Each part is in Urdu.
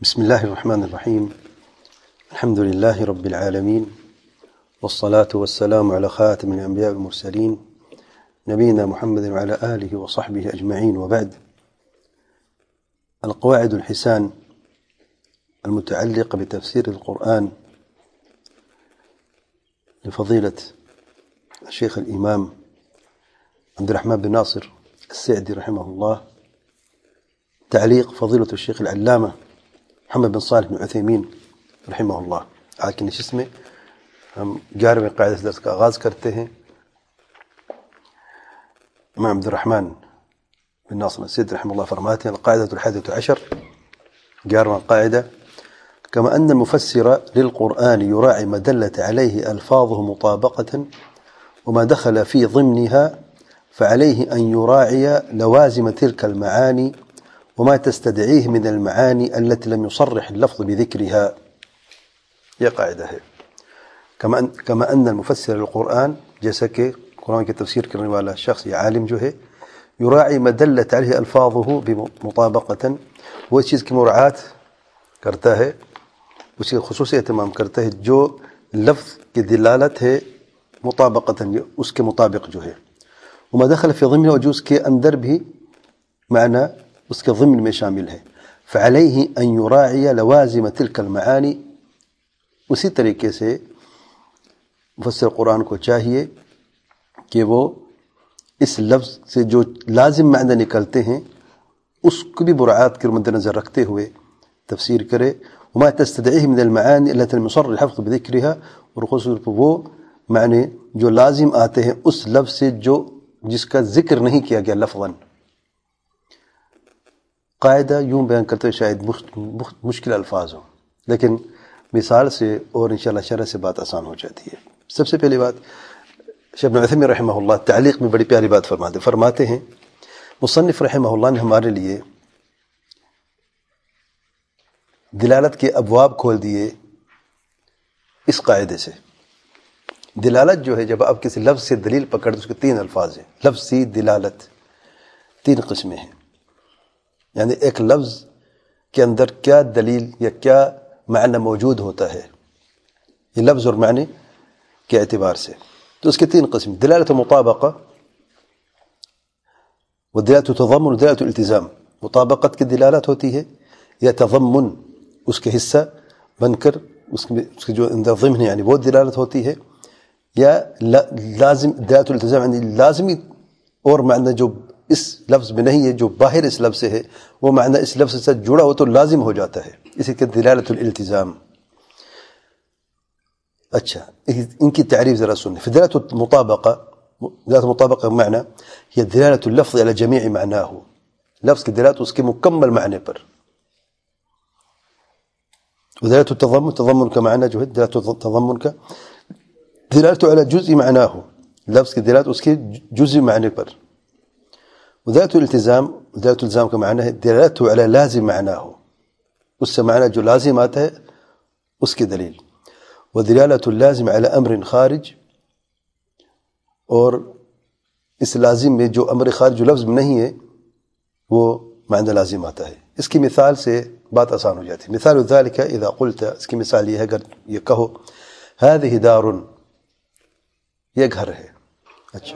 بسم الله الرحمن الرحيم. الحمد لله رب العالمين، والصلاة والسلام على خاتم الأنبياء والمرسلين نبينا محمد وعلى آله وصحبه أجمعين، وبعد. القواعد الحسان المتعلقة بتفسير القرآن لفضيلة الشيخ الإمام عبد الرحمن بن ناصر السعدي رحمه الله، تعليق فضيلة الشيخ العلامة محمد بن صالح بن عثيمين رحمه الله. لیکن اس میں ہم 11ویں قاعدہ سے درس کا آغاز کرتے ہیں. امام عبد الرحمن بن ناصر السعدي رحمه الله فرماته: القاعدة 11 11واں قاعدة: كما أن المفسر للقرآن يراعي ما دلت عليه ألفاظه مطابقة وما دخل في ضمنها، فعليه أن يراعي لوازم تلك المعاني وما تستدعيه من المعاني التي لم يصرح اللفظ بذكرها. یہ قاعدہ ہے. كما أن المفسر للقرآن، جیسا کہ قرآن کی تفسیر کرنے والا شخص یا عالم جو ہے، يراعي ما دلت عليه ألفاظه بمطابقة، وہ اس چیز کی مراعات کرتا ہے، اس کی خصوصی اہتمام کرتا ہے جو لفظ کی دلالت ہے مطابقتاً، اس کے مطابق جو ہے. وما دخل في ضمن، اور جو اس کے اندر بھی معنی اس کے ضمن میں شامل ہے. فعليه أن يراعي لوازم تلك المعاني، اسی طریقے سے مفسر قرآن کو چاہیے کہ وہ اس لفظ سے جو لازم معنی نکلتے ہیں اس کو بھی مراعات کے مد نظر رکھتے ہوئے تفسیر کرے. وما تستدعيه من المعاني التي لم يصرح الحفظ بذكرها، اور خصوصاً وہ معنی جو لازم آتے ہیں اس لفظ سے جس کا ذکر نہیں کیا گیا لفظاً. قاعدہ یوں بیان کرتے ہوئے شاید مشکل الفاظ ہوں، لیکن مثال سے اور انشاءاللہ شرح سے بات آسان ہو جاتی ہے. سب سے پہلی بات، شیخ ابن عثیمین رحمہ اللہ تعلیق میں بڑی پیاری بات فرماتے ہیں. مصنف رحمہ اللہ نے ہمارے لیے دلالت کے ابواب کھول دیے اس قاعدے سے. دلالت جو ہے، جب آپ کسی لفظ سے دلیل پکڑ، اس کے 3 الفاظ ہیں. لفظی دلالت 3 قسمیں ہیں، یعنی ایک لفظ کے اندر کیا دلیل یا کیا معنی موجود ہوتا ہے، یہ لفظ اور معنی کے اعتبار سے. تو اس کے 3 قسم: دلالت مطابقہ، و دلالت تضمن، و دلالت التزام. مطابقت کی دلالت ہوتی ہے، یا تضمن اس کے حصہ بن کر اس کے جو اندر ضمن ہے یعنی وہ دلالت ہوتی ہے، یا لازم دلالت التزام یعنی لازمی اور معنی جو اس لفظ میں نہیں ہے، جو باہر اس لفظ سے ہے، وہ معنی اس لفظ سے جڑا ہو تو لازم ہو جاتا ہے، اسی کے دلالت الالتزام. اچھا، ان کی تعریف ذرا سنیں. دلالت المطابقہ، دلالت المطابقہ معنی یہ دلالت اللفظ على جميع معناه، لفظ کی دلالت اس کے مکمل معنی پر. ودلالت التضمن، تضمن کا معنی جو ہے دلالت التضمن کا دلالت على جزء معناه، لفظ کی دلالت اس کے جزء معنی پر. ودلالت الالتزام، دلالت الالتزام کا معنی ہے دلالت على لازم معناه، اس سے معنی جو لازم آتا ہے اس کی دلیل. ودلالت اللازم على امر خارج، اور اس لازم میں جو امر خارج جو لفظ میں نہیں ہے وہ معنی لازم آتا ہے. اس کی مثال سے بات آسان ہو جاتی ہے. مثال ذلك اذا قلت، اس کی مثال یہ ہے اگر یہ کہو هذه دار، یہ گھر ہے. اچھا،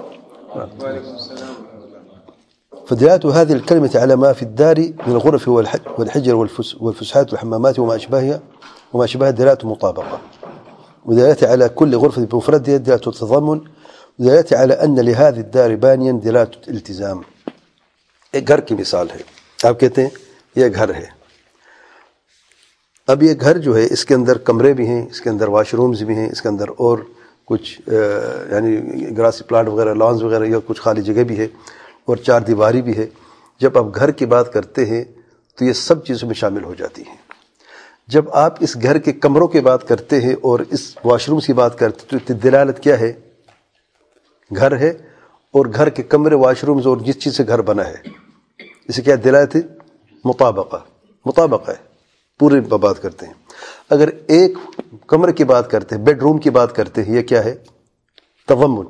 فدلالة هذه الكلمة على ما في الدار من الغرف والحجر والفسحات والحمامات وما أشبه دلالة مطابقة. ودلالة على كل غرفة بمفردها دلالة التضمن. ودلالة على أن لهذه الدار بانيا دلالة الالتزام. ایک گھر کی مثال ہے، آپ کہتے ہیں یہ گھر ہے. اب یہ گھر جو ہے اس کے اندر کمرے بھی ہیں، اس کے اندر واش رومز بھی ہیں، اس کے اندر اور کچھ یعنی گراسی پلانٹ وغیرہ، لانز وغیرہ، یا کچھ خالی جگہ بھی ہے، اور 4 دیواری بھی ہے. جب آپ گھر کی بات کرتے ہیں تو یہ سب چیزوں میں شامل ہو جاتی ہیں. جب آپ اس گھر کے کمروں کی بات کرتے ہیں اور اس واش روم کی بات کرتے ہیں تو دلالت کیا ہے؟ گھر ہے، اور گھر کے کمرے، واش رومز اور جس چیز سے گھر بنا ہے، اسے کیا دلالت ہے؟ مطابقہ ہے، پورے بات کرتے ہیں. اگر ایک کمرے کی بات کرتے ہیں، بیڈ روم کی بات کرتے ہیں، یہ کیا ہے؟ تضمن.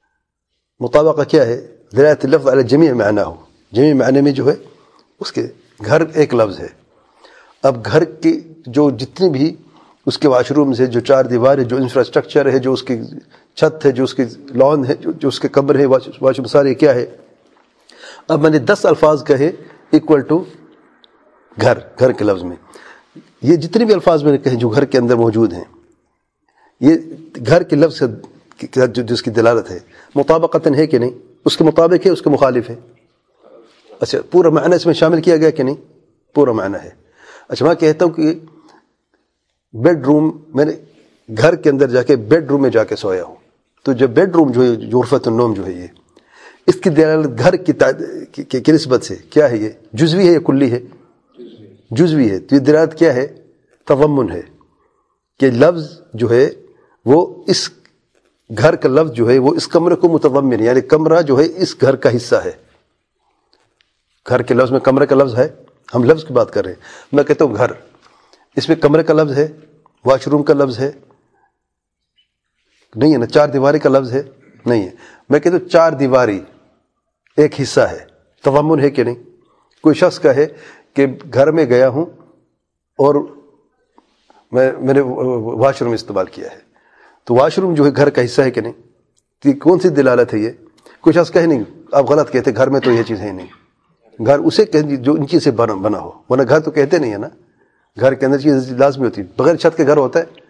مطابقہ کیا ہے؟ دلالت اللفظ علی جمیع معناه، جمیع معنی میں جو ہے اس کے گھر ایک لفظ ہے. اب گھر کے جو جتنے بھی اس کے واش رومز ہے، جو چار دیوار ہے، جو انفراسٹرکچر ہے، جو اس کی چھت ہے، جو اس کی لان ہے، جو اس کے کمر ہے، واش روم سارے کیا ہے. اب میں نے 10 الفاظ کہے ایکول ٹو گھر. گھر کے لفظ میں یہ جتنے بھی الفاظ میں نے کہے جو گھر کے اندر موجود ہیں، یہ گھر کے لفظ سے جس کی دلالت ہے مطابقتاً ہے کہ نہیں؟ اس کے مطابق ہے، اس کے مخالف ہے؟ اچھا، پورا معنی اس میں شامل کیا گیا کہ نہیں؟ پورا معنی ہے. اچھا، میں کہتا ہوں کہ بیڈ روم، میں نے گھر کے اندر جا کے بیڈ روم میں جا کے سویا ہوں، تو جب بیڈ روم جو ہے، جو غرفۃ النوم جو ہے، یہ اس کی دلالت گھر کی نسبت سے کیا ہے؟ یہ جزوی ہے یا کلی ہے؟ جزوی ہے. تو یہ دلالت کیا ہے؟ تضمن ہے کہ لفظ جو ہے وہ اس گھر کا لفظ جو ہے وہ اس کمرے کو متضمن، یعنی کمرہ جو ہے اس گھر کا حصہ ہے. گھر کے لفظ میں کمرے کا لفظ ہے، ہم لفظ کی بات کر رہے ہیں. میں کہتا ہوں گھر، اس میں کمرے کا لفظ ہے، واش روم کا لفظ ہے نہیں ہے نا؟ چار دیواری کا لفظ ہے نہیں ہے. میں کہتا ہوں چار دیواری ایک حصہ ہے، تضمن ہے کہ نہیں؟ کوئی شخص کا ہے کہ گھر میں گیا ہوں اور میں نے واش روم استعمال کیا ہے، تو واش روم جو ہے گھر کا حصہ ہے کہ نہیں؟ تو کون سی دلالت ہے یہ؟ کوئی شخص کہے نہیں، آپ غلط کہتے، گھر میں تو یہ چیز ہے نہیں. گھر اسے کہ جو ان چیز سے بنا ہو، ورنہ گھر تو کہتے نہیں ہے نا. گھر کے اندر چیز لازمی ہوتی ہے، بغیر چھت کے گھر ہوتا ہے.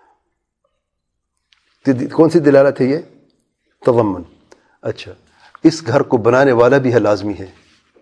کون سی دلالت ہے یہ؟ تضمن. اچھا، اس گھر کو بنانے والا بھی ہے، لازمی ہے.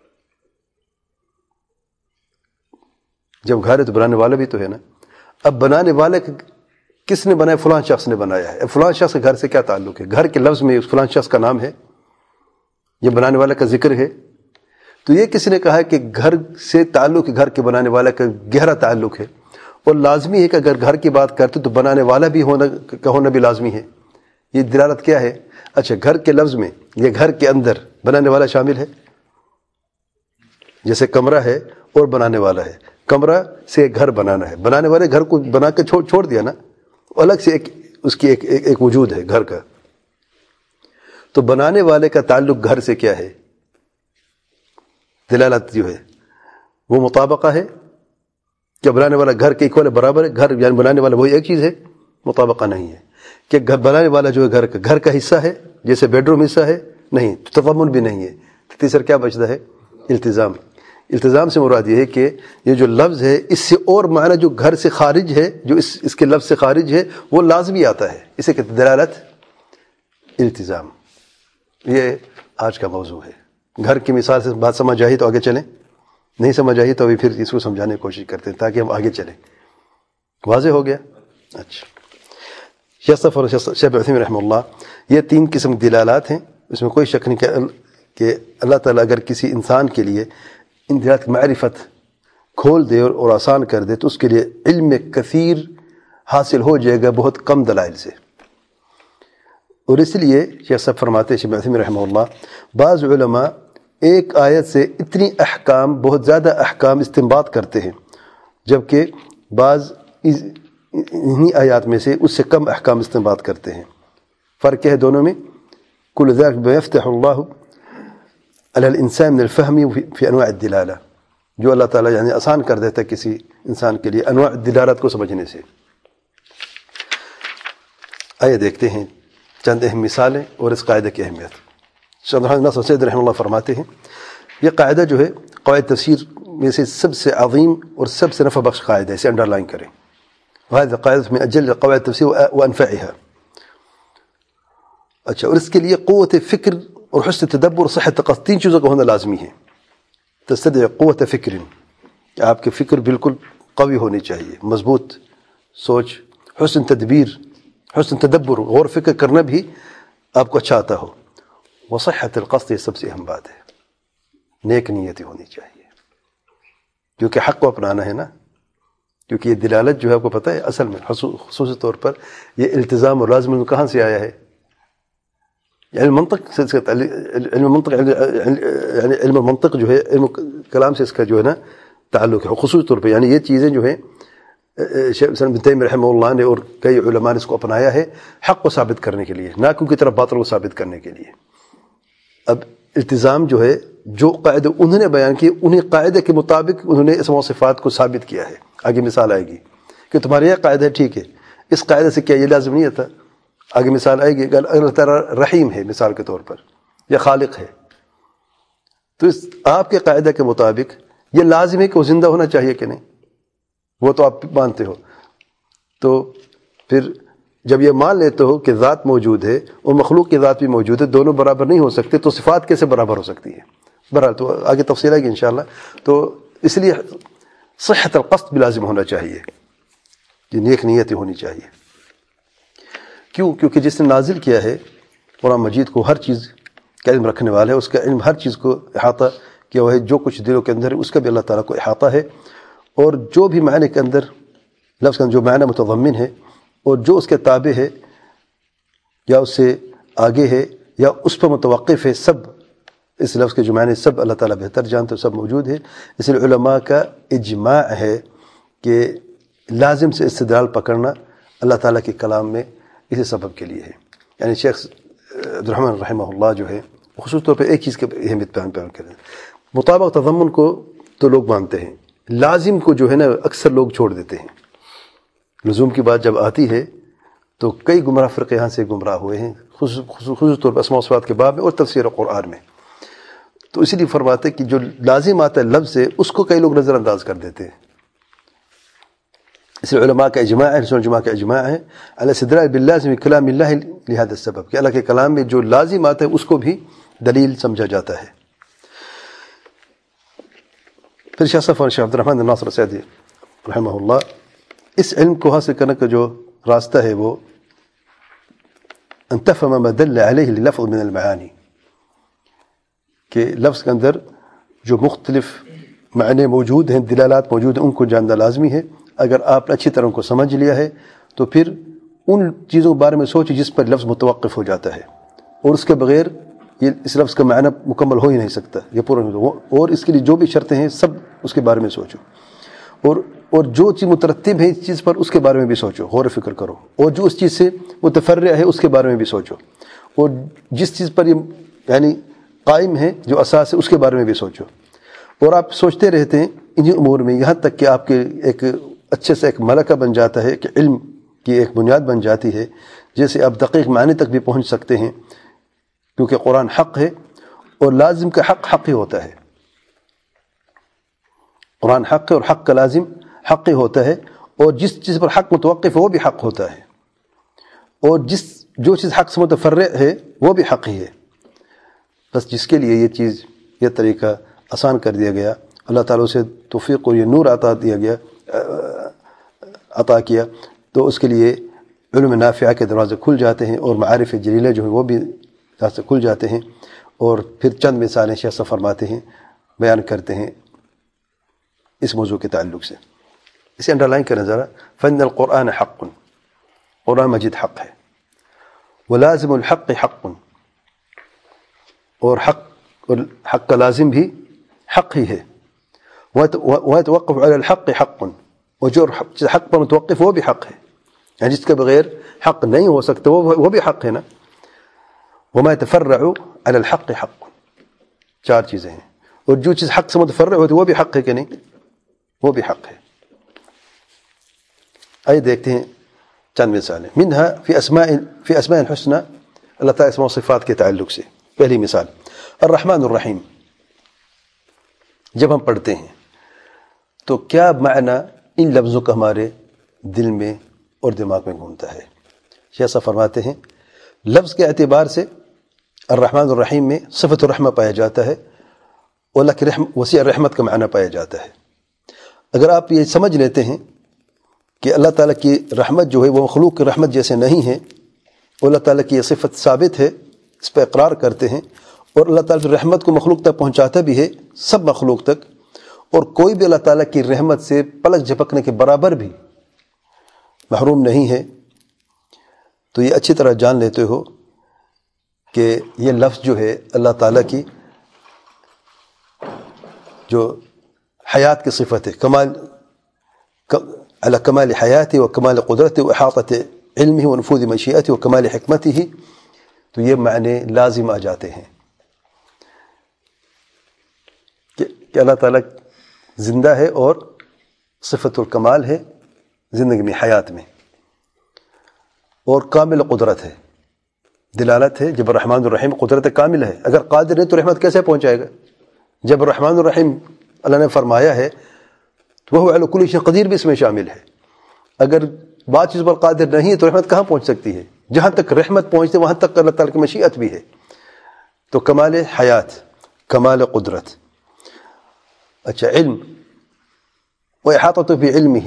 جب گھر ہے تو بنانے والا بھی تو ہے نا. اب بنانے والے کس نے بنایا؟ فلاں شخص نے بنایا ہے. اب فلاں شخص گھر سے کیا تعلق ہے؟ گھر کے لفظ میں فلاں شخص کا نام ہے، یہ بنانے والا کا ذکر ہے. تو یہ کسی نے کہا ہے کہ گھر سے تعلق ہے، گھر کے بنانے والا کا گہرا تعلق ہے، اور لازمی ہے کہ اگر گھر کی بات کرتے تو بنانے والا بھی ہونا بھی لازمی ہے. یہ دلالت کیا ہے؟ اچھا، گھر کے لفظ میں یہ گھر کے اندر بنانے والا شامل ہے. جیسے کمرہ ہے اور بنانے والا ہے، کمرہ سے گھر بنانا ہے، بنانے والے گھر کو بنا کے چھوڑ دیا نا، الگ سے اس کی ایک وجود ہے گھر کا. تو بنانے والے کا تعلق گھر سے کیا ہے؟ دلالت جو ہے وہ مطابقہ ہے. کیا بنانے والا گھر کے اکول برابر ہے؟ گھر یعنی بنانے والا وہی ایک چیز ہے؟ مطابقہ نہیں ہے. کہ گھر بنانے والا جو ہے گھر کا حصہ ہے، جیسے بیڈ روم حصہ ہے نہیں، تضمن بھی نہیں ہے. تیسرا کیا بچتا ہے؟ التزام. التزام سے مراد یہ ہے کہ یہ جو لفظ ہے اس سے اور معنی جو گھر سے خارج ہے، جو اس کے لفظ سے خارج ہے، وہ لازمی آتا ہے. اسے کہتے دلالت التزام. یہ آج کا موضوع ہے. گھر کی مثال سے بات سمجھ آئی تو آگے چلیں، نہیں سمجھ آئی تو ابھی پھر اس کو سمجھانے کی کوشش کرتے ہیں تاکہ ہم آگے چلیں. واضح ہو گیا؟ اچھا. شیخ صفر اور شیخ عثیمین رحمہ اللہ، یہ 3 قسم دلالات ہیں. اس میں کوئی شک نہیں کہ اللہ تعالیٰ اگر کسی انسان کے لیے ان دلالات کی معرفت کھول دے اور آسان کر دے تو اس کے لیے علم کثیر حاصل ہو جائے گا بہت کم دلائل سے. اور اس لیے شیخ صاحب فرماتے ہیں، شیخ عثیمین رحمہ اللہ، بعض علماء ایک آیت سے اتنی احکام، بہت زیادہ احکام استنباط کرتے ہیں، جبکہ بعض انہی آیات میں سے اس سے کم احکام استنباط کرتے ہیں. فرق کیا ہے دونوں میں؟ کل ذلك بما يفتح الله على الانسان من الفهم في انواع الدلاله، جو اللہ تعالیٰ یعنی آسان کر دیتا ہے کسی انسان کے لیے انواع الدلالات کو سمجھنے سے. آئیے دیکھتے ہیں چند اہم مثالیں اور اس قاعدے کی اہمیت. شیخ ناصر سعدی رحمہ اللہ فرماتے ہیں، یہ قاعدہ جو ہے قواعد تفسیر میں سے سب سے عظیم اور سب سے نفع بخش قاعدہ ہے، اسے انڈر لائن کریں. وهذه قاعدة من أجل قواعد التفسير وأنفعها. اچھا، اور اس کے لیے قوت فکر اور حسن تدبر اور صحت تقصد 3 چیزوں کا ہونا لازمی ہے. تستدعي قوت فکر، کہ آپ کے فکر بالکل قوی ہونی چاہیے، مضبوط سوچ. حسن تدبیر، حسن تدبر، غور فکر کرنا بھی آپ کو اچھا آتا ہو. وصحت القصد، یہ سب سے اہم بات ہے، نیک نیتی ہونی چاہیے، کیونکہ حق کو اپنانا ہے نا. کیونکہ یہ دلالت جو ہے آپ کو پتہ ہے اصل میں خصوصی طور پر یہ التزام اور لازم کہاں سے آیا ہے؟ یعنی منطق سے، علم منطق، یعنی علم منطق جو ہے علم کلام سے اس کا جو ہے نا تعلق ہے خصوصی طور پر. یعنی یہ چیزیں جو ہیں شیخ ابن تیمیہ رحمہ اللہ نے اور کئی علماء نے اس کو اپنایا ہے حق کو ثابت کرنے کے لیے، نہ کیونکہ طرف باطل کو ثابت کرنے کے لیے. اب التزام جو ہے جو قاعدے انہوں نے بیان کیے انہیں قاعدے کے مطابق انہوں نے اسماء و صفات کو ثابت کیا ہے. آگے مثال آئے گی کہ تمہارا یہ قاعدہ ہے ٹھیک ہے, اس قاعدے سے کیا یہ لازم نہیں تھا. آگے مثال آئے گی کہ اللہ تعالیٰ رحیم ہے مثال کے طور پر یا خالق ہے, تو اس آپ کے قاعدے کے مطابق یہ لازم ہے کہ وہ زندہ ہونا چاہیے کہ نہیں, وہ تو آپ مانتے ہو. تو پھر جب یہ مان لیتے ہو کہ ذات موجود ہے اور مخلوق کی ذات بھی موجود ہے, دونوں برابر نہیں ہو سکتے, تو صفات کیسے برابر ہو سکتی ہے؟ بہرحال تو آگے تفصیل آئے گی انشاءاللہ. تو اس لیے صحت القصد بھی لازم ہونا چاہیے, یہ نیک نیتی ہونی چاہیے. کیوں؟ کیونکہ جس نے نازل کیا ہے قرآن مجید کو, ہر چیز کا علم رکھنے والا ہے, اس کا علم ہر چیز کو احاطہ کیا ہوا ہے, جو کچھ دلوں کے اندر ہے اس کا بھی اللہ تعالیٰ کو احاطہ ہے, اور جو بھی معنی کے اندر لفظ کا جو معنی متضمن ہے اور جو اس کے تابع ہے یا اس سے آگے ہے یا اس پر متوقف ہے, سب اس لفظ کے جو معنی سب اللہ تعالیٰ بہتر جانتے, سب موجود ہے. اس لیے علماء کا اجماع ہے کہ لازم سے استدلال پکڑنا اللہ تعالیٰ کے کلام میں اسی سبب کے لیے ہے. یعنی شیخ عبدالرحمن رحمہ اللہ جو ہے خصوص طور پہ ایک چیز کے اہمیت بیان کر رہے ہیں. مطابق تضمن کو تو لوگ مانتے ہیں, لازم کو جو ہے نا اکثر لوگ چھوڑ دیتے ہیں. لزوم کی بات جب آتی ہے تو کئی گمراہ فرقے یہاں سے گمراہ ہوئے ہیں, خصوص طور پر اسماء و صفات کے باب میں اور تفسیر قرآن میں. تو اسی لیے فرماتے ہیں کہ جو لازم آتا ہے لفظ سے اس کو کئی لوگ نظر انداز کر دیتے ہیں. اس لیے علماء کا اجماع ہے, جماع کا اجماع ہے علی استدلال باللازم کلام اللہ لہذا السبب, کہ اللہ کے کلام میں جو لازم آتا ہے اس کو بھی دلیل سمجھا جاتا ہے. پھر شیخ صفوان شیخ عبدالرحمن بن ناصر السعدی رحمہ اللہ اس علم کو حاصل کرنے کا جو راستہ ہے وہ ان تفهم ما دل علیہ اللفظ من المعانی, کہ لفظ کے اندر جو مختلف معنی موجود ہیں, دلالات موجود ہیں, ان کو جاننا لازمی ہے. اگر آپ نے اچھی طرح کو سمجھ لیا ہے تو پھر ان چیزوں کے بارے میں سوچیں جس پر لفظ متوقف ہو جاتا ہے, اور اس کے بغیر یہ اس لفظ کا معنی مکمل ہو ہی نہیں سکتا, یہ پورا نہیں ہوتا. اور اس کے لیے جو بھی شرطیں ہیں سب اس کے بارے میں سوچو, اور جو چیز مترتب ہے اس چیز پر اس کے بارے میں بھی سوچو, غور و فکر کرو, اور جو اس چیز سے متفرع ہے اس کے بارے میں بھی سوچو, اور جس چیز پر یہ یعنی قائم ہے جو اساس ہے اس کے بارے میں بھی سوچو. اور آپ سوچتے رہتے ہیں انہی امور میں یہاں تک کہ آپ کے ایک اچھے سے ایک ملکہ بن جاتا ہے, کہ علم کی ایک بنیاد بن جاتی ہے, جیسے آپ دقیق معنی تک بھی پہنچ سکتے ہیں, کیونکہ قرآن حق ہے اور لازم کا حق حق ہی ہوتا ہے. قرآن حق ہے اور حق کا لازم حق ہی ہوتا ہے, اور جس چیز پر حق متوقف ہے وہ بھی حق ہوتا ہے, اور جو چیز حق سے متفرع ہے وہ بھی حق ہی ہے. بس جس کے لیے یہ چیز یہ طریقہ آسان کر دیا گیا, اللہ تعالیٰ سے توفیق اور یہ نور عطا کیا, تو اس کے لیے علم نافعہ کے دروازے کھل جاتے ہیں, اور معارف جلیلہ جو ہیں وہ بھی سے کھل جاتے ہیں. اور پھر چند مثالیں شیخ صاحب فرماتے ہیں, بیان کرتے ہیں اس موضوع کے تعلق سے. اسے انڈر لائن کریں ذرا. فن القرآن حق, قرآن مجید حق ہے. ولازم الحق حق, اور حق کا لازم بھی حق ہی ہے. ويتوقف على الحق حق, اور جو حق پر متوقف وہ بھی حق ہے, یعنی جس کے بغیر حق نہیں ہو سکتا وہ بھی حق ہے نا. وما يتفرع على الحق حق, چار چیزیں ہیں, اور جو چیز حق سے متفرع ہوتی وہ بھی حق ہے کہ نہیں, وہ بھی حق ہے. آئیے دیکھتے ہیں چند مثالیں. منها في اسماء الحسنى, اللہ تعالیٰ اسماء و صفات کے تعلق سے. پہلی مثال الرحمن الرحیم. جب ہم پڑھتے ہیں تو کیا معنی ان لفظوں کا ہمارے دل میں اور دماغ میں گھومتا ہے؟ شیخ صاحب فرماتے ہیں لفظ کے اعتبار سے الرحمن الرحیم میں صفت الرحمہ پایا جاتا ہے, اور اللہ کی وسیع رحمت کا معنی پایا جاتا ہے. اگر آپ یہ سمجھ لیتے ہیں کہ اللہ تعالیٰ کی رحمت جو ہے وہ مخلوق کی رحمت جیسے نہیں ہے, اور اللہ تعالیٰ کی یہ صفت ثابت ہے, اس پہ اقرار کرتے ہیں, اور اللہ تعالیٰ کی رحمت کو مخلوق تک پہنچاتا بھی ہے, سب مخلوق تک, اور کوئی بھی اللہ تعالیٰ کی رحمت سے پلک جھپکنے کے برابر بھی محروم نہیں ہے, تو یہ اچھی طرح جان لیتے ہو کہ یہ لفظ جو ہے اللہ تعالیٰ کی جو حیات کی صفت ہے, علی کمال حیاتی و کمال قدرتی و احاطت علمی و نفوذ مشیئتی و کمال حکمتی ہی, تو یہ معنی لازم آ جاتے ہیں. کہ اللہ تعالیٰ زندہ ہے اور صفت الکمال ہے زندگی میں، حیات میں، اور کامل قدرت ہے، دلالت ہے جب الرحمن الرحیم قدرت کامل ہے. اگر قادر نہیں تو رحمت کیسے پہنچائے گا؟ جب الرحمن الرحیم اللہ نے فرمایا ہے تو وہ علی کل شیء قدیر بھی اس میں شامل ہے. اگر بات چیز پر قادر نہیں ہے تو رحمت کہاں پہنچ سکتی ہے؟ جہاں تک رحمت پہنچتے وہاں تک اللہ تعالیٰ کی مشیت بھی ہے. تو کمال حیات، کمال قدرت. اچھا، علم و احاطۃ بعلمہ،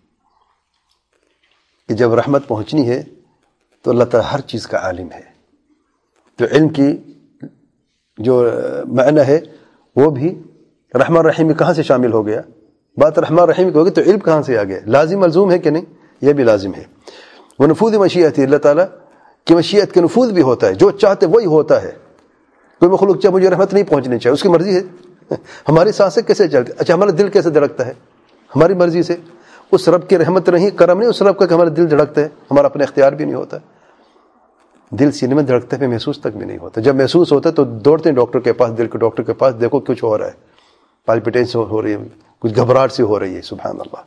کہ جب رحمت پہنچنی ہے تو اللہ تعالیٰ ہر چیز کا عالم ہے. تو علم کی جو معنی ہے وہ بھی رحمن الرحیم میں کہاں سے شامل ہو گیا؟ بات رحمن الرحیم کی ہوگی تو علم کہاں سے آ گیا؟ لازم ملزوم ہے کہ نہیں؟ یہ بھی لازم ہے. وہ نفوذ مشیت ہے، اللہ تعالیٰ کی مشیت کے نفوذ بھی ہوتا ہے، جو چاہتے وہی ہوتا ہے. کوئی مخلوق چاہے مجھے رحمت نہیں پہنچنی چاہیے، اس کی مرضی ہے. ہماری سانسیں کیسے چلتی؟ اچھا، ہمارا دل کیسے دھڑکتا ہے؟ ہماری مرضی سے. اس رب کی رحمت نہیں، کرم نہیں، اس رب کا کہ ہمارا دل دھڑکتا ہے، ہمارا اپنا اختیار بھی نہیں ہوتا. دل سینے میں دھڑکتے پہ محسوس تک بھی نہیں ہوتا. جب محسوس ہوتا ہے تو دوڑتے ہیں ڈاکٹر کے پاس، دل کے ڈاکٹر کے پاس، دیکھو کچھ ہو رہا ہے، پالپیٹیشن ہو رہی ہے، کچھ گھبراہٹ سی ہو رہی ہے. سبحان اللہ.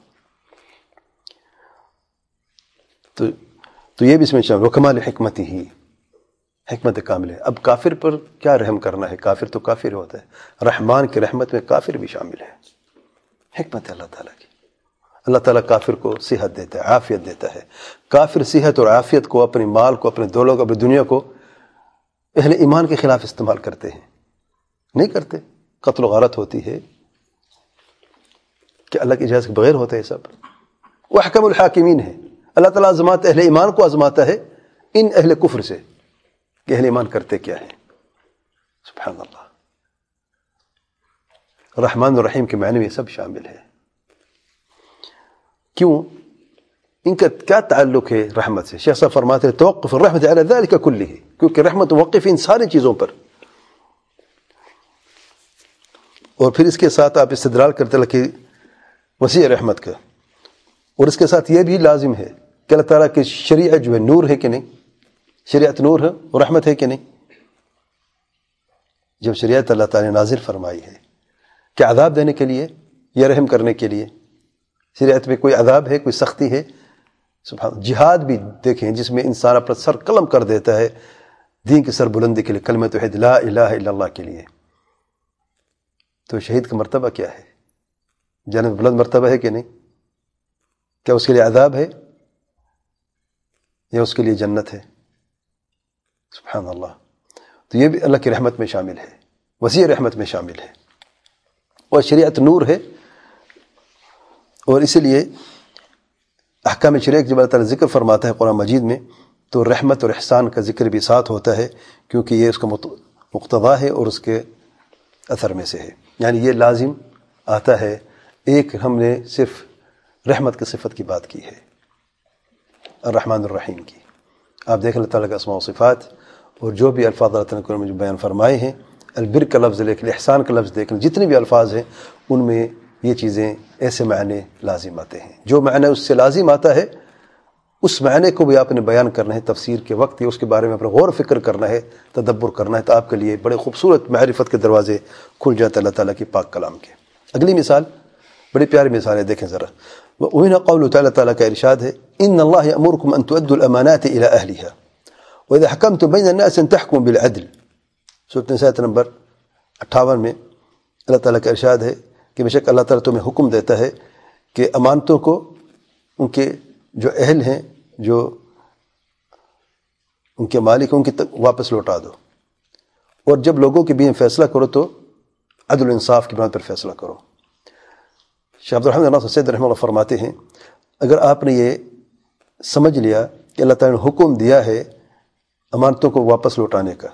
تو یہ بھی اس میں شامل. وہ کمال حکمت ہی، حکمت کامل ہے. اب کافر پر کیا رحم کرنا ہے؟ کافر تو کافر ہوتا ہے. رحمان کی رحمت میں کافر بھی شامل ہے. حکمت ہے اللہ تعالیٰ کی. اللہ تعالیٰ کافر کو صحت دیتا ہے، عافیت دیتا ہے. کافر صحت اور عافیت کو اپنے مال کو، اپنے دولت کو، اپنی دنیا کو اہل ایمان کے خلاف استعمال کرتے ہیں. نہیں کرتے. قتل و غارت ہوتی ہے کہ اللہ کی اجازت کے بغیر ہوتا ہے سب. وہ احکم الحاکمین ہے. اللہ تعالیٰ آزماتا ہے، اہل ایمان کو آزماتا ہے ان اہل کفر سے کہ اہل ایمان کرتے کیا ہیں. سبحان اللہ. رحمان الرحیم کے معنی میں یہ سب شامل ہے. کیوں؟ ان کا کیا تعلق ہے رحمت سے؟ شیخ صاحب فرماتے ہیں توقف الرحمت علی ذلك کلہ، کیونکہ رحمت موقف ان ساری چیزوں پر. اور پھر اس کے ساتھ آپ استدلال کرتے لکھے وسیع رحمت کا. اور اس کے ساتھ یہ بھی لازم ہے کہ اللہ تعالیٰ کی شریعت جو ہے نور ہے کہ نہیں؟ شریعت نور ہے اور رحمت ہے کہ نہیں؟ جب شریعت اللہ تعالیٰ نے نازل فرمائی ہے کہ عذاب دینے کے لیے یا رحم کرنے کے لیے، شریعت میں کوئی عذاب ہے، کوئی سختی ہے؟ سبحان. جہاد بھی دیکھیں جس میں انسان اپنا سر قلم کر دیتا ہے دین کی سر بلندی کے لیے، کلمہ توحید لا الہ الا اللہ کے لیے. تو شہید کا مرتبہ کیا ہے؟ جنت بلند مرتبہ ہے کہ نہیں؟ کیا اس کے لیے عذاب ہے یا اس کے لیے جنت ہے؟ سبحان اللہ. تو یہ بھی اللہ کی رحمت میں شامل ہے، وسیع رحمت میں شامل ہے. اور شریعت نور ہے، اور اسی لیے احکام شریعت جب اللہ تعالیٰ ذکر فرماتا ہے قرآن مجید میں تو رحمت اور احسان کا ذکر بھی ساتھ ہوتا ہے، کیونکہ یہ اس کا مقتضا ہے اور اس کے اثر میں سے ہے. یعنی یہ لازم آتا ہے. ایک ہم نے صرف رحمت کی صفت کی بات کی ہے، الرحمن الرحیم کی. آپ دیکھ اللہ تعالیٰ کا اسماء و صفات اور جو بھی الفاظ اللہ تعالیٰ نے بیان فرمائے ہیں، البر کا لفظ دیکھ لیں، احسان کا لفظ دیکھ لیں، جتنے بھی الفاظ ہیں ان میں یہ چیزیں ایسے معنی لازم آتے ہیں. جو معنی اس سے لازم آتا ہے اس معنی کو بھی آپ نے بیان کرنا ہے تفسیر کے وقت، یا اس کے بارے میں اپنا غور و فکر کرنا ہے، تدبر کرنا ہے، تو آپ کے لیے بڑے خوبصورت معرفت کے دروازے کھل جاتے اللہ تعالیٰ کی پاک کلام کے. اگلی مثال بڑی پیاری مثال ہے، دیکھیں ذرا. وَإِنَّ قَوْلُ تعالیٰ کا ارشاد ہے إِنَّ اللَّهَ يَأْمُرُكُمْ أَن تُؤَدُّوا الْأَمَانَاتِ إِلَىٰ أَهْلِهَا وَإِذَا حَكَمْتُم بَيْنَ النَّاسِ أَن تَحْكُمُوا بِالْعَدْلِ. سورۃ نساء نمبر 58 میں اللہ تعالیٰ کا ارشاد ہے کہ بے شک اللہ تعالیٰ تمہیں حکم دیتا ہے کہ امانتوں کو ان کے جو اہل ہیں، جو ان کے مالک ہیں، ان کی واپس لوٹا دو. اور جب لوگوں کے بیچ فیصلہ کرو تو عدل و انصاف کی بنیاد پر فیصلہ کرو. شیخ عبدالرحمن ناصر سعدی رحمہ اللہ فرماتے ہیں اگر آپ نے یہ سمجھ لیا کہ اللہ تعالیٰ نے حکم دیا ہے امانتوں کو واپس لوٹانے کا،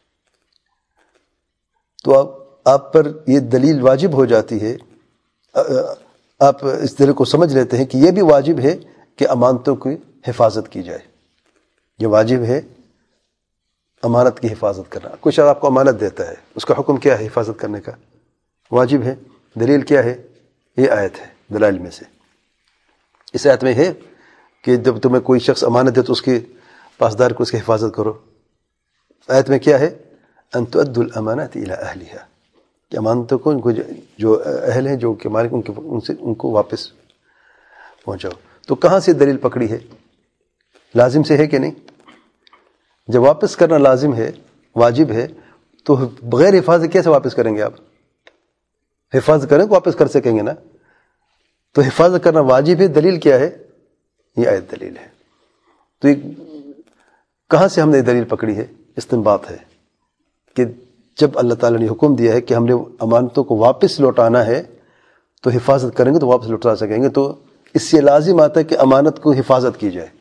تو آپ پر یہ دلیل واجب ہو جاتی ہے. آپ اس دلیل کو سمجھ لیتے ہیں کہ یہ بھی واجب ہے کہ امانتوں کی حفاظت کی جائے. یہ واجب ہے امانت کی حفاظت کرنا. کوئی شخص آپ کو امانت دیتا ہے، اس کا حکم کیا ہے؟ حفاظت کرنے کا واجب ہے. دلیل کیا ہے؟ یہ آیت ہے دلائل میں سے. اس آیت میں ہے کہ جب تمہیں کوئی شخص امانت دے تو اس کی پاسدار کو اس کی حفاظت کرو. آیت میں کیا ہے؟ ان تؤدوا الامانات الى اهلها. کہ امانتوں کو جو اہل ہیں، جو کہ مالک، ان کو واپس پہنچاؤ. تو کہاں سے دلیل پکڑی ہے؟ لازم سے ہے کہ نہیں؟ جب واپس کرنا لازم ہے، واجب ہے، تو بغیر حفاظت کیسے واپس کریں گے آپ؟ حفاظت کریں تو واپس کر سکیں گے نا. تو حفاظت کرنا واجب ہے. دلیل کیا ہے؟ یہ آیت دلیل ہے. تو کہاں سے ہم نے دلیل پکڑی ہے؟ استنباط ہے کہ جب اللہ تعالیٰ نے حکم دیا ہے کہ ہم نے امانتوں کو واپس لوٹانا ہے تو حفاظت کریں گے تو واپس لوٹا سکیں گے. تو اس سے لازم آتا ہے کہ امانت کو حفاظت کی جائے.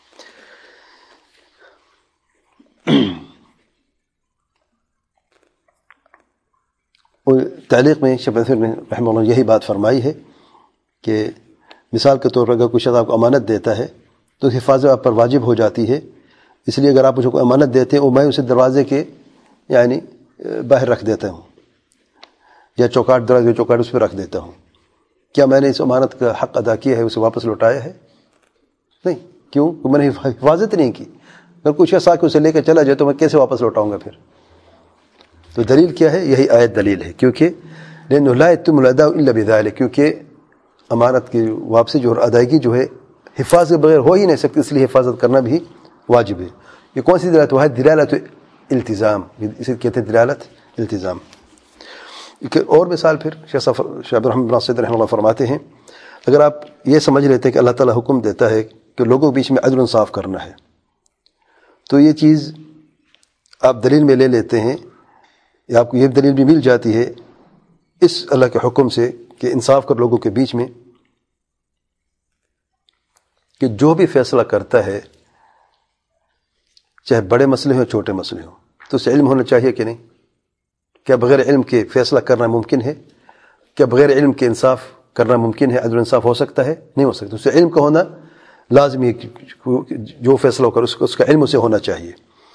اور تعلیق میں شیخ رحمہ اللہ یہی بات فرمائی ہے کہ مثال کے طور پر اگر کوئی شخص آپ کو امانت دیتا ہے تو حفاظت آپ پر واجب ہو جاتی ہے. اس لیے اگر آپ مجھے کوئی امانت دیتے ہیں اور میں اسے دروازے کے یعنی باہر رکھ دیتا ہوں، یا چوکاٹ، دروازے چوکاٹ اس پہ رکھ دیتا ہوں، کیا میں نے اس امانت کا حق ادا کیا ہے، اسے واپس لوٹایا ہے؟ نہیں. کیوں؟ میں نے حفاظت نہیں کی. اگر کوئی شخص آ کے اسے لے کے چلا جائے تو میں کیسے واپس لوٹاؤں گا پھر؟ تو دلیل کیا ہے؟ یہی آیت دلیل ہے. کیونکہ لأنه لا يتم الأداء إلا بذلك، کیونکہ امانت کی واپسی جو اور ادائیگی جو ہے حفاظت بغیر ہو ہی نہیں سکتی، اس لیے حفاظت کرنا بھی واجب ہے. یہ کون سی دلالت ہے؟ دلالت التزام، اسے کہتے ہیں دلالت التزام. اور مثال پھر شیخ عبد الرحمن بن ناصر رحمہ اللہ فرماتے ہیں اگر آپ یہ سمجھ لیتے ہیں کہ اللہ تعالیٰ حکم دیتا ہے کہ لوگوں کے بیچ میں عدل و انصاف کرنا ہے، تو یہ چیز آپ دلیل میں لے لیتے ہیں، یا آپ کو یہ دلیل بھی مل جاتی ہے اس اللہ کے حکم سے کہ انصاف کر لوگوں کے بیچ میں، کہ جو بھی فیصلہ کرتا ہے چاہے بڑے مسئلے ہوں چھوٹے مسئلے ہوں تو اسے علم ہونا چاہیے کہ نہیں؟ کیا بغیر علم کے فیصلہ کرنا ممکن ہے؟ کیا بغیر علم کے انصاف کرنا ممکن ہے؟ عدل و انصاف ہو سکتا ہے؟ نہیں ہو سکتا. اسے علم کا ہونا لازمی ہے، جو فیصلہ ہو کر اس کا علم اسے ہونا چاہیے،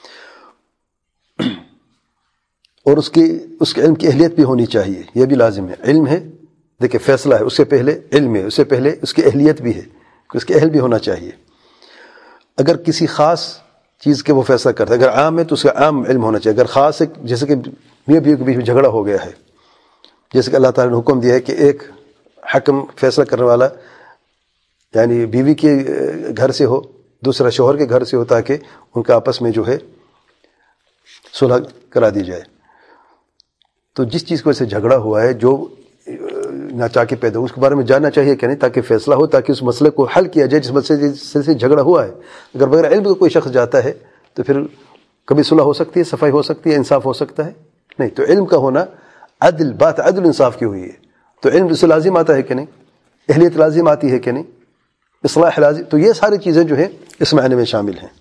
اور اس کے علم کی اہلیت بھی ہونی چاہیے. یہ بھی لازم ہے. علم ہے، دیکھیں فیصلہ ہے، اس سے پہلے علم ہے، اس سے پہلے اس کی اہلیت بھی ہے، اس کے اہل بھی ہونا چاہیے. اگر کسی خاص چیز کے وہ فیصلہ کرتا ہے، اگر عام ہے تو اس کا عام علم ہونا چاہیے. اگر خاص ہے، جیسے کہ میاں بیوی کے بیچ میں جھگڑا ہو گیا ہے، جیسے کہ اللہ تعالیٰ نے حکم دیا ہے کہ ایک حکم فیصلہ کرنے والا یعنی بیوی کے گھر سے ہو، دوسرا شوہر کے گھر سے ہو، تاکہ ان کا آپس میں جو ہے صلح کرا دی جائے. تو جس چیز کو ایسے جھگڑا ہوا ہے، جو ناچاکی پیدا ہو، اس کے بارے میں جاننا چاہیے کہ نہیں، تاکہ فیصلہ ہو، تاکہ اس مسئلے کو حل کیا جائے جس مسئلے سے جھگڑا ہوا ہے. اگر بغیر علم کو کوئی شخص جاتا ہے تو پھر کبھی صلح ہو سکتی ہے، صفائی ہو سکتی ہے، انصاف ہو سکتا ہے؟ نہیں. تو علم کا ہونا، عدل، بات عدل انصاف کی ہوئی ہے، تو علم سے لازم آتا ہے کہ نہیں؟ اہلیت لازم آتی ہے کہ نہیں؟ اصلاح لازم. تو یہ ساری چیزیں جو ہیں اس معنی میں شامل ہیں.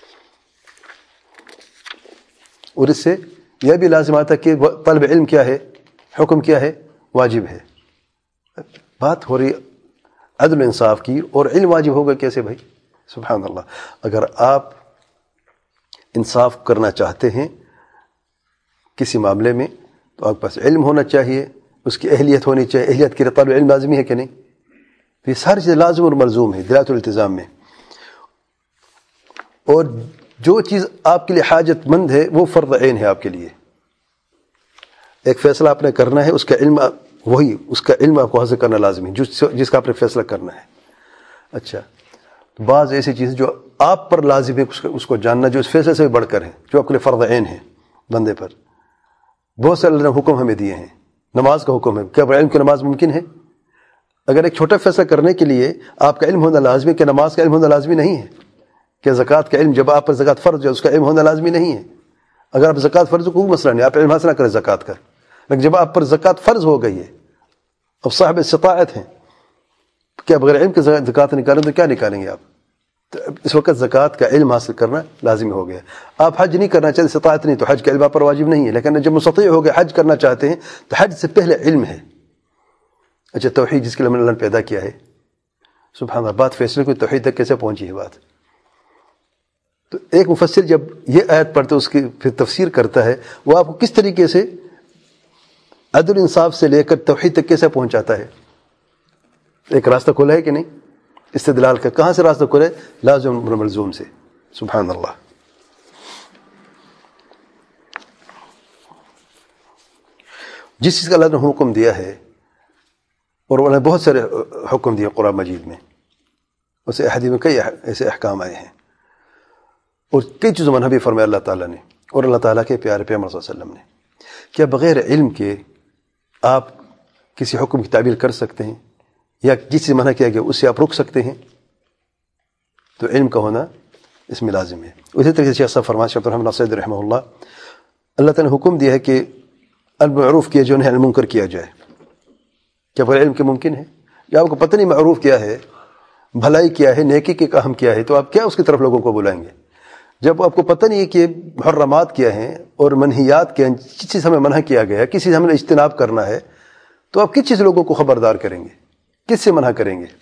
اور اس سے یہ بھی لازم آتا ہے کہ طلب علم کیا ہے، حکم کیا ہے، واجب ہے. بات ہو رہی عدل انصاف کی، اور علم واجب ہوگا کیسے بھائی؟ سبحان اللہ. اگر آپ انصاف کرنا چاہتے ہیں کسی معاملے میں تو آپ کے پاس علم ہونا چاہیے، اس کی اہلیت ہونی چاہیے. اہلیت کے لیے طالب علم لازمی ہے کہ نہیں؟ یہ ساری چیزیں لازم اور ملزوم ہے دلالت الالتزام میں. اور جو چیز آپ کے لیے حاجت مند ہے وہ فرض عین ہے آپ کے لیے. ایک فیصلہ آپ نے کرنا ہے، اس کا علم اس کا علم آپ کو حاصل کرنا لازمی ہے، جس کا آپ نے فیصلہ کرنا ہے. اچھا، تو بعض ایسی چیزیں جو آپ پر لازم ہے اس کو جاننا، جو اس فیصلے سے بھی بڑھ کر ہیں، جو آپ کے لیے فرض عین ہے بندے پر. بہت سے اللہ نے حکم ہمیں دیے ہیں. نماز کا حکم ہے، کیا بغیر علم کی نماز ممکن ہے؟ اگر ایک چھوٹا فیصلہ کرنے کے لیے آپ کا علم ہونا لازمی ہے، کہ نماز کا علم ہونا لازمی نہیں ہے؟ کہ زکوٰۃ کا علم، جب آپ پر زکوٰۃ فرض ہے اس کا علم ہونا لازمی نہیں ہے؟ اگر آپ زکوٰۃ فرض، کوئی مسئلہ نہیں، آپ علم حاصل نہ کریں زکوٰۃ کا. لیکن جب آپ پر زکوٰۃ فرض ہو گئی ہے، اب صاحب استطاعت ہیں، کیا بغیر علم کے زکوٰۃ نکالیں تو کیا نکالیں گے آپ؟ تو اس وقت زکوٰۃ کا علم حاصل کرنا لازمی ہو گیا. آپ حج نہیں کرنا چاہتے، استطاعت نہیں، تو حج کا علم آپ پر واجب نہیں ہے. لیکن جب مستطیع ہو گئے، حج کرنا چاہتے ہیں، تو حج سے پہلے علم ہے. اچھا، توحید جس کے لیے اللہ نے پیدا کیا ہے، سبحان اللہ. بات فیصلے کو توحید تک کیسے پہنچی ہے بات؟ تو ایک مفسر جب یہ آیت پڑھتا ہے، اس کی پھر تفسیر کرتا ہے، وہ آپ کو کس طریقے سے عدل انصاف سے لے کر توحید تک کیسے پہنچاتا ہے. ایک راستہ کھولا ہے کہ نہیں استدلال کا؟ کہاں سے راستہ کھولا ہے؟ لازم و ملزوم سے. سبحان اللہ. جس چیز کا اللہ نے حکم دیا ہے، اور انہوں نے بہت سارے حکم دیے قرآن مجید میں، اسے احادیث میں کئی ایسے احکام آئے ہیں، اور کئی چیزوں منع بھی فرمایا اللہ تعالیٰ نے اور اللہ تعالیٰ کے پیارے پیغمبر صلی اللہ علیہ وسلم نے. کیا بغیر علم کے آپ کسی حکم کی تعبیر کر سکتے ہیں، یا جس چیز منع کیا گیا اس سے آپ رک سکتے ہیں؟ تو علم کا ہونا اس میں لازم ہے. اسی طریقے سے شیخ صاحب فرماتے ہیں، شیخ عبدالرحمن ناصر سعدی رحمہ اللہ تعالیٰ نے حکم دیا ہے کہ المعروف کیا جو نہی عن المنکر کیا جائے. کیا بغیر علم کے ممکن ہے؟ یا آپ کو پتہ نہیں معروف کیا ہے، بھلائی کیا ہے، نیکی کے کام کیا ہے، تو آپ کیا اس کی طرف لوگوں کو بلائیں گے؟ جب آپ کو پتہ نہیں ہے کہ محرمات کیا ہیں اور منہیات کیا ہیں، کس چیز ہمیں منع کیا گیا ہے، کس چیز ہمیں اجتناب کرنا ہے، تو آپ کس چیز لوگوں کو خبردار کریں گے، کس سے منع کریں گے؟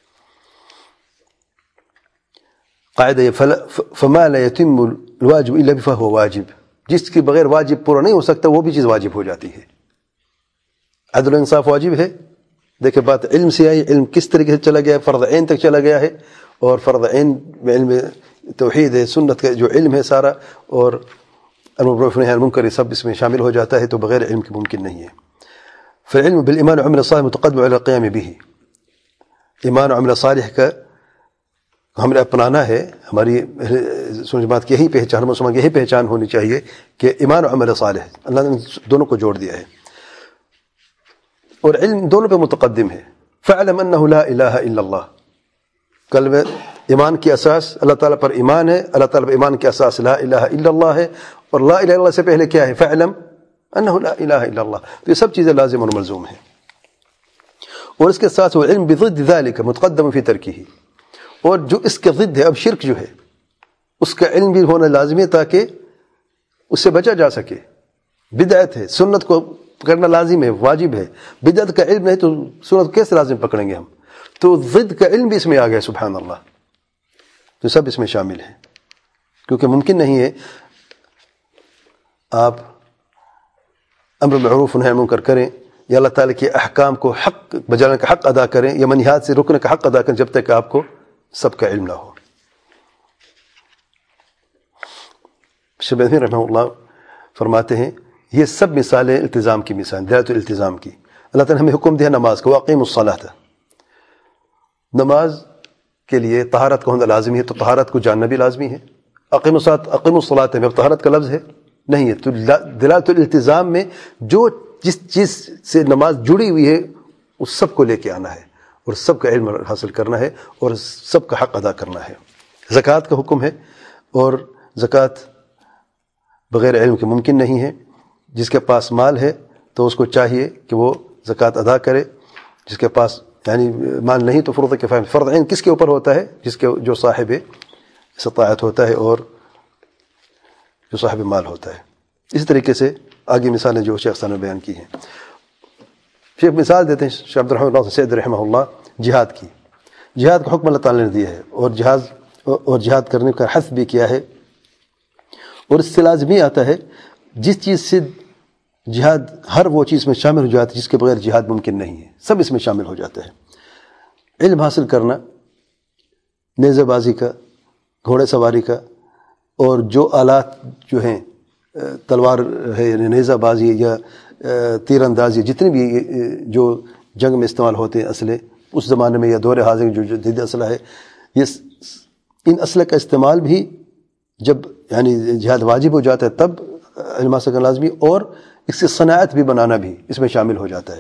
قاعدہ یہ فما لا يتم الواجب الا فهو واجب، جس کے بغیر واجب پورا نہیں ہو سکتا وہ بھی چیز واجب ہو جاتی ہے. عدل و انصاف واجب ہے. دیکھیں بات علم سے آئی، علم کس طریقے سے چلا گیا ہے، فرض عین تک چلا گیا ہے، اور فرض عین میں علم توحید ہے، سنت کا جو علم ہے سارا، اور امر بالمعروف والنہی عن المنکر سب اس میں شامل ہو جاتا ہے، تو بغیر علم کے ممکن نہیں ہے. فالعلم بالایمان وعمل صالح متقدم على القيام به. ایمان و عمل صالح کا ہم نے اپنانا ہے. ہماری سنت بات کی یہی پہچان، مسلمان کی یہی پہچان ہونی چاہیے کہ ایمان و عمل صالح اللہ نے دونوں کو جوڑ دیا ہے، اور علم دونوں پہ متقدم ہے. فاعلم انه لا الہ الا اللہ، قلب ایمان کی اساس اللہ تعالیٰ پر ایمان ہے، اللہ تعالیٰ پر ایمان کی اساس لا الہ الا اللہ ہے، اور لا الہ الا اللہ سے پہلے کیا ہے؟ فاعلم انه لا الہ الا اللہ. تو یہ سب چیزیں لازم اور ملزوم ہیں. اور اس کے ساتھ وہ علم بضد ذلك متقدم فی ترکہ، اور جو اس کے ضد ہے، اب شرک جو ہے اس کا علم بھی ہونا لازمی ہے تاکہ اس سے بچا جا سکے. بدعت ہے، سنت کو پکڑنا لازم ہے، واجب ہے. بدعت کا علم نہیں تو سنت کیسے لازم پکڑیں گے ہم؟ تو ضد کا علم بھی اس میں آ گیا. سبحان اللہ. تو سب اس میں شامل ہے، کیونکہ ممکن نہیں ہے آپ امر بالمعروف ونہی عن المنکر کریں، یا اللہ تعالیٰ کے احکام کو حق بجانے کا حق ادا کریں، یا منہیات سے رکنے کا حق ادا کریں، جب تک آپ کو سب کا علم نہ ہو. شیخ عثیمین رحمہ اللہ فرماتے ہیں یہ سب مثالیں التزام کی مثال، دلالت الالتزام کی. اللہ تعالیٰ نے ہمیں حکم دیا نماز کو، واقیموا الصلاۃ. نماز کے لیے طہارت کا ہونا لازمی ہے، تو طہارت کو جاننا بھی لازمی ہے. اقیموا الصلاۃ میں طہارت کا لفظ ہے نہیں ہے، تو دلالت الالتزام میں جو جس چیز سے نماز جڑی ہوئی ہے اس سب کو لے کے آنا ہے، اور سب کا علم حاصل کرنا ہے، اور سب کا حق ادا کرنا ہے. زکوٰۃ کا حکم ہے، اور زکوٰۃ بغیر علم کے ممکن نہیں ہے. جس کے پاس مال ہے تو اس کو چاہیے کہ وہ زکوٰۃ ادا کرے. جس کے پاس یعنی مال نہیں تو فرض کفایہ. فرض عین کس کے اوپر ہوتا ہے؟ جس کے جو صاحب استطاعت ہوتا ہے اور جو صاحب مال ہوتا ہے. اسی طریقے سے آگے مثالیں جو شیخ صاحب نے بیان کی ہیں. شیخ مثال دیتے ہیں شیخ عبدالرحمن ناصر سعدی رحمہ اللہ جہاد کی. جہاد کا حکم اللہ تعالیٰ نے دیا ہے، اور جہاد کرنے کا حث بھی کیا ہے. اور اس سے لازمی آتا ہے جس چیز سے جہاد، ہر وہ چیز میں شامل ہو جاتی ہے جس کے بغیر جہاد ممکن نہیں ہے، سب اس میں شامل ہو جاتا ہے. علم حاصل کرنا، نیزہ بازی کا، گھوڑے سواری کا، اور جو آلات جو ہیں، تلوار ہے یعنی نیزہ بازی یا تیر اندازی، جتنے بھی جو جنگ میں استعمال ہوتے ہیں اسلحے اس زمانے میں یا دور حاضر جو جدید اسلحہ ہے، یہ ان اسلحے کا استعمال بھی جب یعنی جہاد واجب ہو جاتا ہے تب علم حاصل کرنا لازمی، اور اس سے صنعت بھی بنانا بھی اس میں شامل ہو جاتا ہے.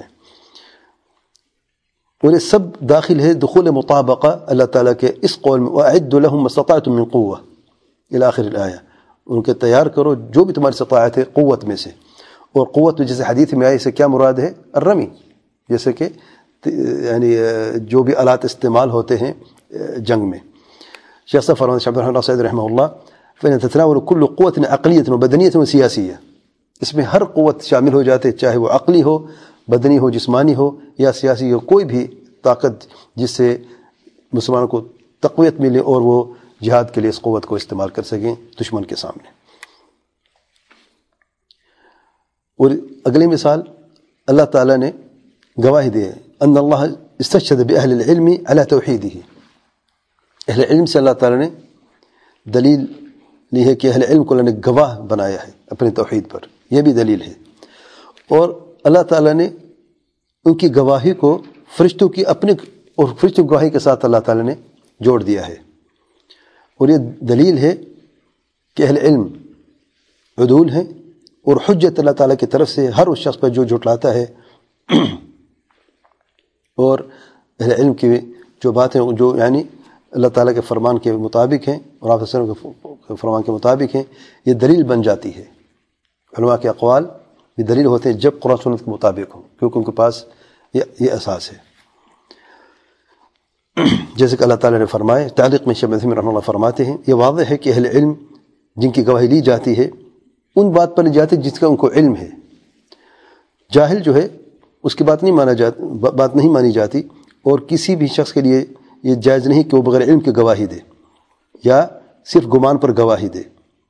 اور یہ سب داخل ہے دخول مطابقہ اللہ تعالیٰ کے اس قول میں وَأَعِدُّ لَهُمْ مَا اسْتَطَعْتُم مِّن قُوَّةٍ الی آخر الآیہ. ان کے تیار کرو جو بھی تمہاری استطاعت ہے قوت میں سے. اور قوت جیسے حدیث میں آئی، سے کیا مراد ہے؟ الرمی، جیسے کہ یعنی جو بھی آلات استعمال ہوتے ہیں جنگ میں. شیخ صاحب فرماتے ہیں شیخ عبدالرحمن ناصر سعدی رحمہ اللہ فإن تتناول كل قوة عقلية وبدنية وسياسية. اس میں ہر قوت شامل ہو جاتے، چاہے وہ عقلی ہو، بدنی ہو، جسمانی ہو، یا سیاسی ہو. کوئی بھی طاقت جس سے مسلمانوں کو تقویت ملے اور وہ جہاد کے لیے اس قوت کو استعمال کر سکیں دشمن کے سامنے. اور اگلی مثال اللہ تعالیٰ نے گواہی دی ان اللہ استشهد بأهل العلم على توحیدہ. اہل علم سے اللہ تعالیٰ نے دلیل لی ہے کہ اہل علم کو اللہ نے گواہ بنایا ہے اپنے توحید پر. یہ بھی دلیل ہے. اور اللہ تعالیٰ نے ان کی گواہی کو فرشتوں کی اپنے اور فرشتوں کی گواہی کے ساتھ اللہ تعالیٰ نے جوڑ دیا ہے، اور یہ دلیل ہے کہ اہل علم عدول ہیں، اور حجت اللہ تعالیٰ کی طرف سے ہر اس شخص پر جو جھٹلاتا ہے اور اہل علم کی جو باتیں جو یعنی اللہ تعالیٰ کے فرمان کے مطابق ہیں اور آپ صلی اللہ علیہ وسلم کے فرمان کے مطابق ہیں، یہ دلیل بن جاتی ہے۔ علماء کے اقوال یہ دلیل ہوتے ہیں جب قرآن سنت کے مطابق ہوں، کیونکہ ان کے پاس یہ اساس ہے۔ جیسے کہ اللہ تعالیٰ نے فرمائے، تعلیق میں شیخ ابن عثیمین رحمہ اللہ فرماتے ہیں، یہ واضح ہے کہ اہل علم جن کی گواہی لی جاتی ہے ان بات پر لی جاتی ہے جس کا ان کو علم ہے۔ جاہل جو ہے اس کی بات نہیں مانی جاتی، اور کسی بھی شخص کے لیے یہ جائز نہیں کہ وہ بغیر علم کی گواہی دے یا صرف گمان پر گواہی دے۔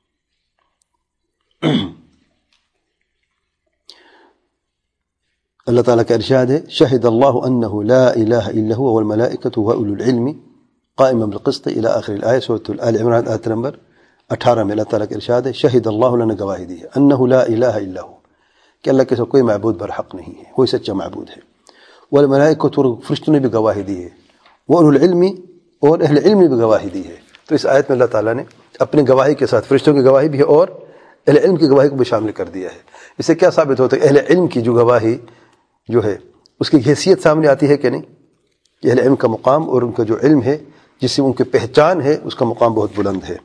اللہ تعالیٰ کا ارشاد ہے، شہد اللہ انہ لا الہ الا هو والملائکۃ واولو العلم قائما بالقسط الى آخر الآیہ، سورۃ آل عمران آیت نمبر 18 میں اللہ تعالیٰ کا ارشاد ہے، شہد اللہ، اللہ نے گواہی دی ہے، انہ لا الہ الا هو، کہ اللہ کے سوا کوئی معبود برحق نہیں ہے، کوئی سچا معبود ہے، والملائکۃ، فرشتوں نے بھی گواہی دی ہے، واولو العلم، اور اہل علم نے بھی گواہی دی ہے۔ تو اس آیت میں اللہ تعالیٰ نے اپنی گواہی کے ساتھ فرشتوں کی گواہی بھی ہے اور اہل علم کی گواہی کو بھی شامل کر دیا ہے۔ اس سے کیا ثابت ہوتا ہے؟ اہل علم کی جو گواہی جو ہے اس کی حیثیت سامنے آتی ہے کہ نہیں، کہ اہل علم کا مقام اور ان کا جو علم ہے جس سے ان کی پہچان ہے اس کا مقام بہت بلند ہے۔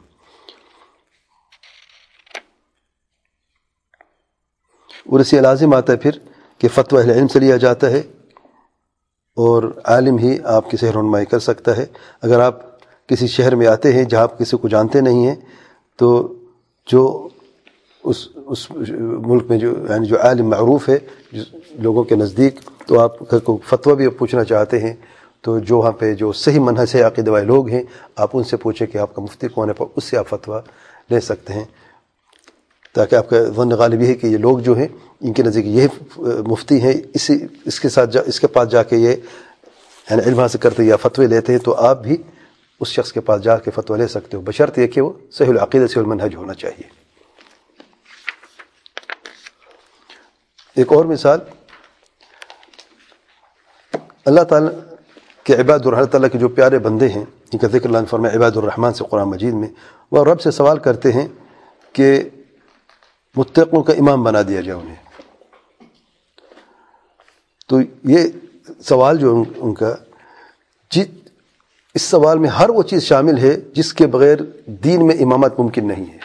اور اس سے لازم آتا ہے پھر کہ فتویٰ اہل علم سے لیا جاتا ہے، اور عالم ہی آپ کی صحیح رہنمائی کر سکتا ہے۔ اگر آپ کسی شہر میں آتے ہیں جہاں آپ کسی کو جانتے نہیں ہیں، تو جو اس ملک میں جو عالم معروف ہے لوگوں کے نزدیک، تو آپ کو فتویٰ بھی پوچھنا چاہتے ہیں تو جو وہاں پہ جو صحیح منہج سے عقیدہ والے لوگ ہیں آپ ان سے پوچھیں کہ آپ کا مفتی کون ہے، اس سے آپ فتویٰ لے سکتے ہیں، تاکہ آپ کا ظن غالب یہ ہے کہ یہ لوگ جو ہیں ان کے نزدیک یہ مفتی ہیں، اس کے پاس جا کے یہ یعنی علم حاصل کرتے یا فتوے لیتے ہیں، تو آپ بھی اس شخص کے پاس جا کے فتویٰ لے سکتے ہو، بشرط یہ کہ وہ صحیح العقیدہ صحیح المنہج ہونا چاہیے۔ ایک اور مثال، اللہ تعالیٰ کے عباد اللہ تعالیٰ کے جو پیارے بندے ہیں جن کا ذکر اللہ نے فرمایا عباد الرحمن سے قرآن مجید میں، وہ رب سے سوال کرتے ہیں کہ متقوں کا امام بنا دیا جائے انہیں۔ تو یہ سوال جو ان کا اس سوال میں ہر وہ چیز شامل ہے جس کے بغیر دین میں امامت ممکن نہیں ہے،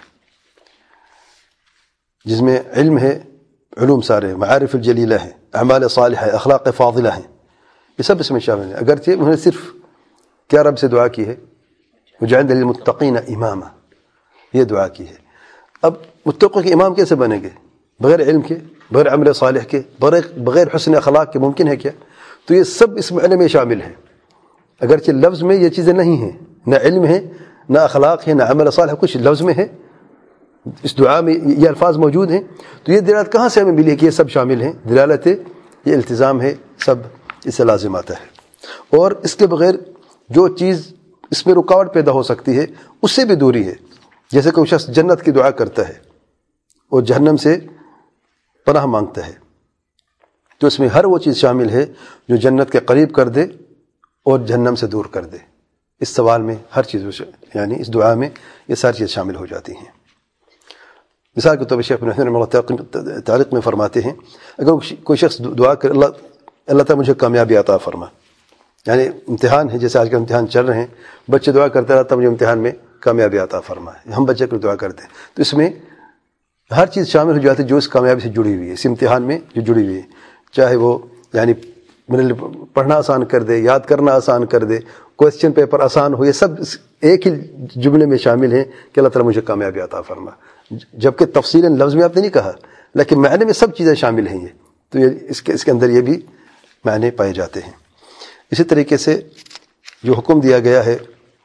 جس میں علم ہے، علوم سارے، معارف الجلیلہ ہیں، اعمال صالحہ ہے، اخلاق فاضلہ ہیں، یہ سب اس میں شامل ہیں۔ اگرچہ انہوں نے صرف کیا رب سے دعا کی ہے، وجعلنا للمتقین اماما، یہ دعا کی ہے۔ اب متقوں کے امام کیسے بنیں گے؟ بغیر علم کے، بغیر عمل صالح کے، بغیر حسن اخلاق کے ممکن ہے کیا؟ تو یہ سب اس معنی میں شامل ہیں، اگرچہ لفظ میں یہ چیزیں نہیں ہیں، نہ علم ہے، نہ اخلاق ہے، نہ عمل صالح، کچھ لفظ میں ہے، اس دعا میں یہ الفاظ موجود ہیں۔ تو یہ دلالت کہاں سے ہمیں ملی ہے کہ یہ سب شامل ہیں؟ دلالت یہ التزام ہے، سب اس سے لازم آتا ہے، اور اس کے بغیر جو چیز اس میں رکاوٹ پیدا ہو سکتی ہے اس سے بھی دوری ہے۔ جیسے کوئی شخص جنت کی دعا کرتا ہے اور جہنم سے پناہ مانگتا ہے، تو اس میں ہر وہ چیز شامل ہے جو جنت کے قریب کر دے اور جہنم سے دور کر دے۔ اس سوال میں ہر چیز یعنی اس دعا میں یہ ساری چیز شامل ہو جاتی ہیں۔ مثال کے طور پر شیخ ابن عثیمین رحمہ اللہ تعلیق میں فرماتے ہیں، اگر کوئی شخص دعا کر اللہ تعالیٰ مجھے کامیابی عطا فرما، یعنی امتحان ہے، جیسے آج کے امتحان چل رہے ہیں، بچے دعا کرتے اللہ تعالیٰ مجھے امتحان میں کامیابی عطا فرما، ہم بچے کو دعا کرتے ہیں، تو اس میں ہر چیز شامل ہو جاتی ہے جو اس کامیابی سے جڑی ہوئی ہے، اس امتحان میں جو جڑی ہوئی ہے، چاہے وہ یعنی پڑھنا آسان کر دے، یاد کرنا آسان کر دے، کویسچن پیپر آسان ہو، یہ سب ایک ہی جملے میں شامل ہیں کہ اللہ تعالیٰ مجھے کامیابی عطا فرما، جبکہ تفصیلاً لفظ میں آپ نے نہیں کہا، لیکن معنی میں سب چیزیں شامل ہیں یہ، تو اس کے اندر یہ بھی معنی پائے جاتے ہیں۔ اسی طریقے سے جو حکم دیا گیا ہے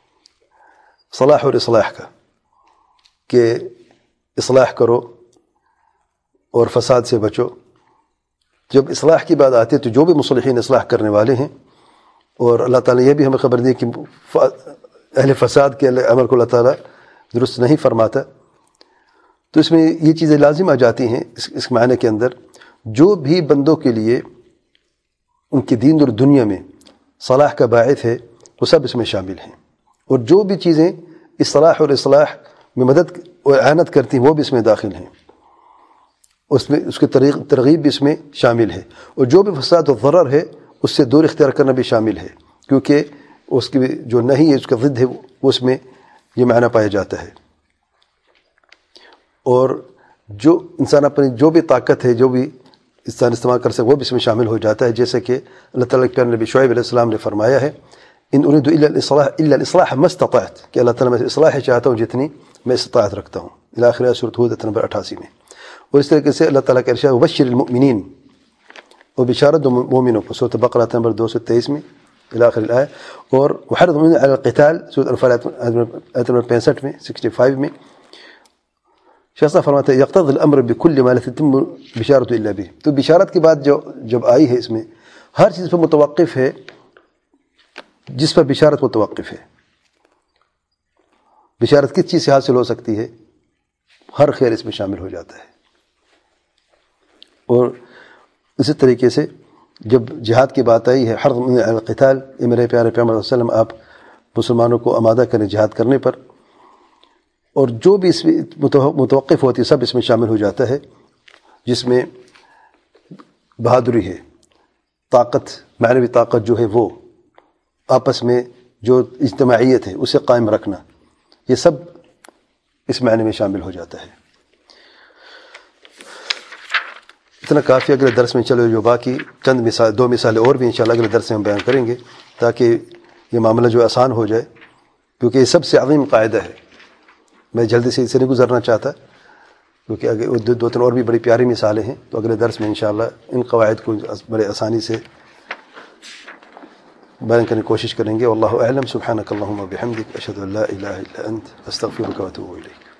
صلاح اور اصلاح کا، کہ اصلاح کرو اور فساد سے بچو، جب اصلاح کی بات آتی ہے تو جو بھی مصلحین اصلاح کرنے والے ہیں، اور اللہ تعالیٰ یہ بھی ہمیں خبر دی کہ اہل فساد کے عمل کو اللہ تعالیٰ درست نہیں فرماتا، تو اس میں یہ چیزیں لازم آ جاتی ہیں اس معنی کے اندر۔ جو بھی بندوں کے لیے ان کی دین اور دنیا میں صلاح کا باعث ہے وہ سب اس میں شامل ہیں، اور جو بھی چیزیں اصلاح اور اصلاح میں مدد اور اعانت کرتی ہیں وہ بھی اس میں داخل ہیں، اس میں اس کی ترغیب بھی اس میں شامل ہے، اور جو بھی فساد و ضرر ہے اس سے دور اختیار کرنا بھی شامل ہے، کیونکہ اس کی جو نہیں ہے اس کا ضد ہے وہ اس میں یہ معنی پایا جاتا ہے۔ اور جو انسان اپنی جو بھی طاقت ہے جو بھی انسان استعمال کر سکے وہ بھی اس میں شامل ہو جاتا ہے، جیسے کہ اللہ تعالیٰ کے پیارے نبی شعیب علیہ السلام نے فرمایا ہے ان اريد الا الاصلاح ما استطعت، کہ اللہ تعالیٰ میں اصلاح چاہتا ہوں جتنی میں استطاعت رکھتا ہوں، الی آخر سورۃ ہود نمبر 88 میں۔ اور اس طریقے سے اللہ تعالیٰ کا ارشاد وبشر المؤمنین، اور بشارت مومنوں کو، سورۃ بقرہ نمبر 223 میں الی آخر الآیہ، اور وحرض المؤمنین علی القتال، سورۃ انفال آیت نمبر 65 میں 65 میں۔ شیخ صاحب فرماتے ہیں یقتضی الامر بکل ما لا تتم بشارت الا به، تو بشارت کی بات جب آئی ہے اس میں ہر چیز پر متوقف ہے جس پر بشارت متوقف ہے۔ بشارت کس چیز سے حاصل ہو سکتی ہے؟ ہر خیر اس میں شامل ہو جاتا ہے۔ اور اسی طریقے سے جب جہاد کی بات آئی ہے حرض علی القتال، یہ میرے پیارے پیغمبر صلی اللہ علیہ وسلم آپ مسلمانوں کو آمادہ کریں جہاد کرنے پر، اور جو بھی اس میں متوقف ہوتی ہے سب اس میں شامل ہو جاتا ہے، جس میں بہادری ہے، طاقت، معنوی طاقت جو ہے وہ، آپس میں جو اجتماعیت ہے اسے قائم رکھنا، یہ سب اس معنی میں شامل ہو جاتا ہے۔ اتنا کافی، اگلے درس میں چلو جو باقی چند مثال، 2 مثالیں اور بھی انشاءاللہ اگلے درس میں ہم بیان کریں گے، تاکہ یہ معاملہ جو آسان ہو جائے، کیونکہ یہ سب سے عظیم قاعدہ ہے، میں جلدی سے اسے نہیں گزرنا چاہتا، کیونکہ 2-3 اور بھی بڑی پیاری مثالیں ہیں، تو اگلے درس میں انشاءاللہ ان قواعد کو بڑے آسانی سے بیان کرنے کی کوشش کریں گے۔ واللہ اعلم، سبحانک اللہم و بحمدک، اشہد ان لا الہ الا انت، استغفرک و اتوب الیک۔